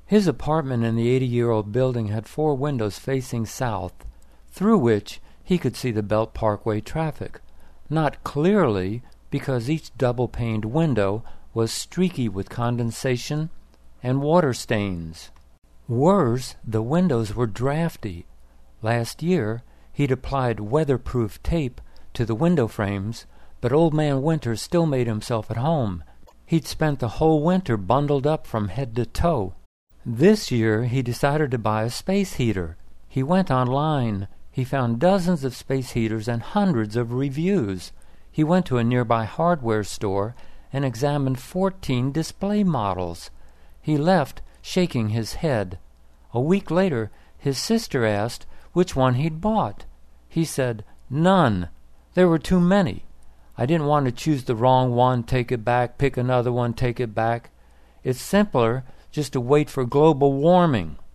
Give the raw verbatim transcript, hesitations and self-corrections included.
His apartment in the eighty-year-old building had four windows facing south, through which he could see the Belt Parkway traffic. Not clearly, because each double-paned window was streaky with condensation and water stains. Worse, the windows were drafty. Last year, he'd applied weatherproof tape to the window frames, but Old Man Winter still made himself at home. He'd spent the whole winter bundled up from head to toe. This year, he decided to buy a space heater. He went online. He found dozens of space heaters and hundreds of reviews. He went to a nearby hardware store and examined fourteen display models. He left, shaking his head. A week later, his sister asked which one he'd bought. He said, "None. There were too many. I didn't want to choose the wrong one, take it back, pick another one, take it back. It's simpler just to wait for global warming."